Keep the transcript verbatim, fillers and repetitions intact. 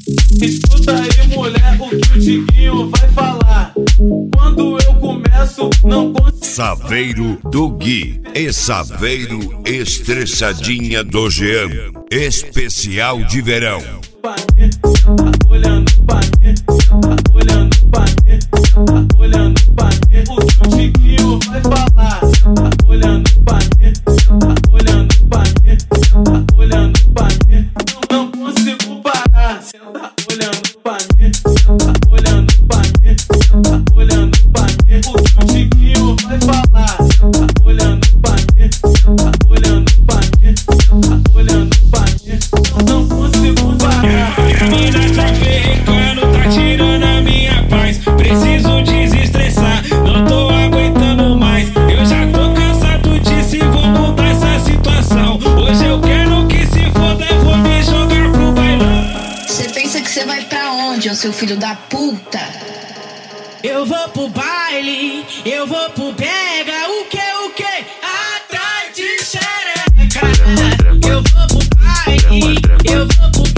Escuta aí, mulher, o que o Diguinho vai falar. Quando eu começo, não consigo. Saveiro do Gui e Saveiro Estressadinha do Jean. Especial de verão. Tá olhando pra mim, tá olhando pra mim, tá olhando pra mim. O que o Diguinho vai falar. Tá olhando pra mim, tá olhando pra mim, tá olhando pra mim. Não consigo parar. Tá olhando pra mim, tá olhando pra mim, tá olhando pra mim. O que o Diguinho vai falar. Tá olhando pra mim, tá olhando pra mim, tá olhando pra mim. Não consigo parar. Mina tá perrecando, tá tirando a minha paz. Preciso desestressar, não tô aguentando mais. Eu já tô cansado disso e vou mudar essa situação. Hoje eu quero que se foda, eu vou me jogar pro bailão. Cê pensa que cê vai pra onde, ô seu filho da puta? Eu vou pro baile, eu vou pro pega, o que, o que? Atrás de xereca. Eu vou pro baile, eu vou pro